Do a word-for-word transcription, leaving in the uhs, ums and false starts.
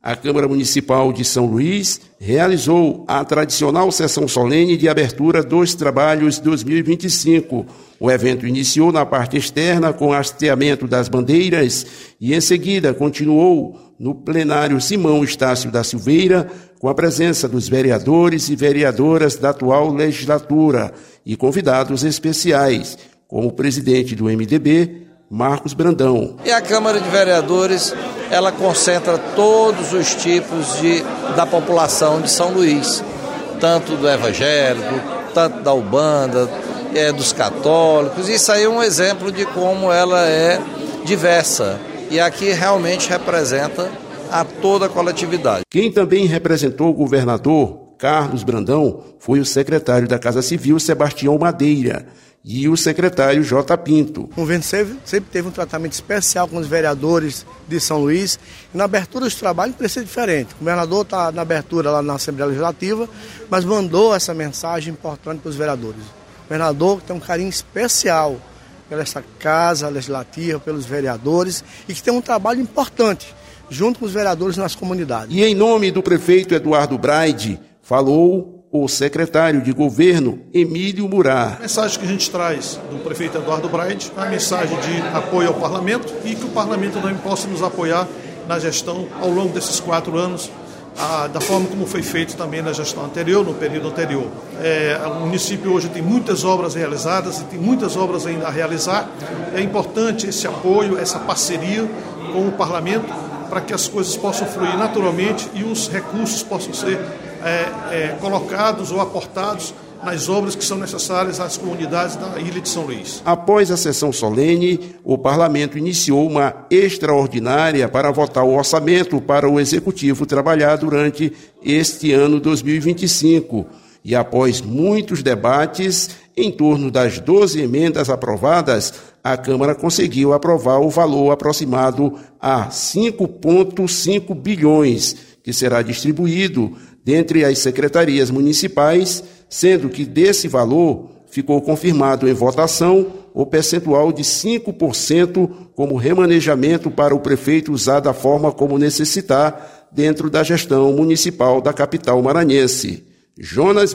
A Câmara Municipal de São Luís realizou a tradicional sessão solene de abertura dos trabalhos dois mil e vinte e cinco. O evento iniciou na parte externa com hasteamento das bandeiras e, em seguida, continuou no plenário Simão Estácio da Silveira, com a presença dos vereadores e vereadoras da atual legislatura e convidados especiais, como o presidente do M D B, Marcos Brandão. E a Câmara de Vereadores, ela concentra todos os tipos de, da população de São Luís, tanto do evangélico, tanto da Umbanda, é, dos católicos. Isso aí é um exemplo de como ela é diversa e aqui realmente representa a toda a coletividade. Quem também representou o governador Carlos Brandão foi o secretário da Casa Civil, Sebastião Madeira, e o secretário J. Pinto. O governo sempre, sempre teve um tratamento especial com os vereadores de São Luís. E na abertura dos trabalhos precisa ser diferente. O governador está na abertura lá na Assembleia Legislativa, mas mandou essa mensagem importante para os vereadores. O governador tem um carinho especial pela essa Casa Legislativa, pelos vereadores, e que tem um trabalho importante junto com os vereadores nas comunidades. E em nome do prefeito Eduardo Braide, falou o secretário de governo, Emílio Murar. A mensagem que a gente traz do prefeito Eduardo Braide é uma mensagem de apoio ao parlamento e que o parlamento também possa nos apoiar na gestão ao longo desses quatro anos, a, da forma como foi feito também na gestão anterior, no período anterior. É, o município hoje tem muitas obras realizadas e tem muitas obras ainda a realizar. É importante esse apoio, essa parceria com o parlamento para que as coisas possam fluir naturalmente e os recursos possam ser É, é, colocados ou aportados nas obras que são necessárias às comunidades da Ilha de São Luís. Após a sessão solene, o parlamento iniciou uma extraordinária para votar o orçamento para o Executivo trabalhar durante este ano dois mil e vinte e cinco. E após muitos debates, em torno das doze emendas aprovadas, a Câmara conseguiu aprovar o valor aproximado a cinco vírgula cinco bilhões, que será distribuído dentre as secretarias municipais, sendo que desse valor ficou confirmado em votação o percentual de cinco por cento como remanejamento para o prefeito usar da forma como necessitar dentro da gestão municipal da capital maranhense. Jonas